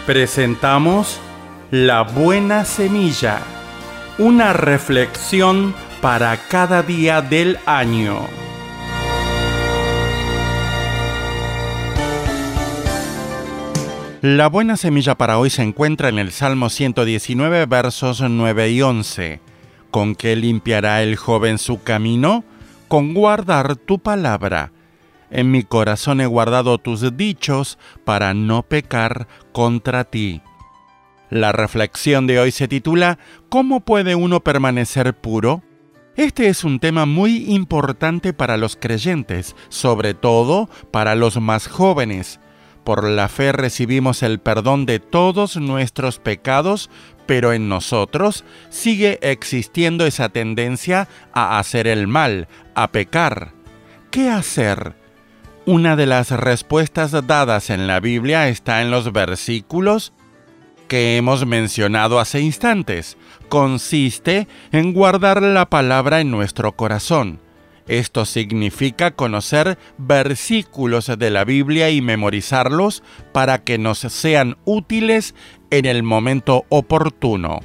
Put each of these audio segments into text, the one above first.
Presentamos La Buena Semilla, una reflexión para cada día del año. La buena semilla para hoy se encuentra en el Salmo 119, versos 9 y 11. ¿Con qué limpiará el joven su camino? Con guardar tu palabra. En mi corazón he guardado tus dichos para no pecar contra ti. La reflexión de hoy se titula ¿Cómo puede uno permanecer puro? Este es un tema muy importante para los creyentes, sobre todo para los más jóvenes. Por la fe recibimos el perdón de todos nuestros pecados, pero en nosotros sigue existiendo esa tendencia a hacer el mal, a pecar. ¿Qué hacer? Una de las respuestas dadas en la Biblia está en los versículos que hemos mencionado hace instantes. Consiste en guardar la palabra en nuestro corazón. Esto significa conocer versículos de la Biblia y memorizarlos para que nos sean útiles en el momento oportuno.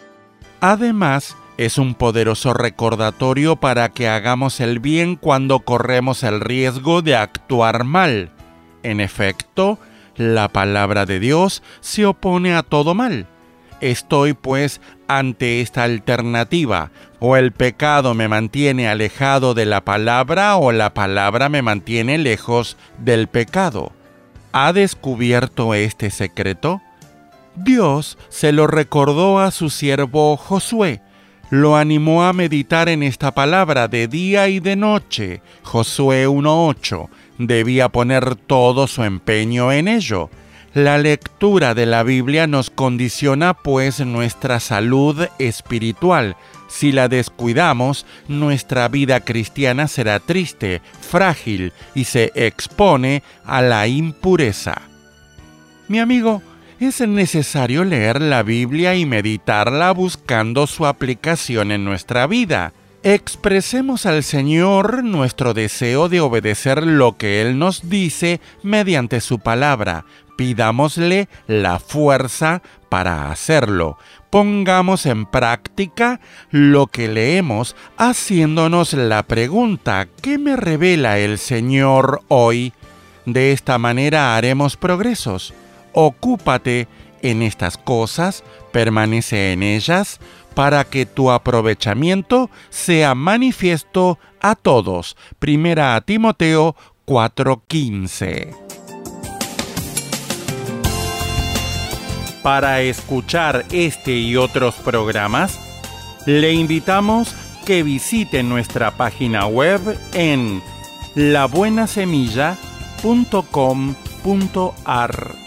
Además, es un poderoso recordatorio para que hagamos el bien cuando corremos el riesgo de actuar mal. En efecto, la palabra de Dios se opone a todo mal. Estoy, pues, ante esta alternativa. O el pecado me mantiene alejado de la palabra o la palabra me mantiene lejos del pecado. ¿Ha descubierto este secreto? Dios se lo recordó a su siervo Josué. Lo animó a meditar en esta palabra de día y de noche. Josué 1:8. Debía poner todo su empeño en ello. La lectura de la Biblia nos condiciona, pues, nuestra salud espiritual. Si la descuidamos, nuestra vida cristiana será triste, frágil y se expone a la impureza. Mi amigo, es necesario leer la Biblia y meditarla buscando su aplicación en nuestra vida. Expresemos al Señor nuestro deseo de obedecer lo que Él nos dice mediante su palabra. Pidámosle la fuerza para hacerlo. Pongamos en práctica lo que leemos haciéndonos la pregunta: ¿qué me revela el Señor hoy? De esta manera haremos progresos. Ocúpate en estas cosas, permanece en ellas, para que tu aprovechamiento sea manifiesto a todos. Primera a Timoteo 4:15. Para escuchar este y otros programas, le invitamos que visite nuestra página web en labuenasemilla.com.ar.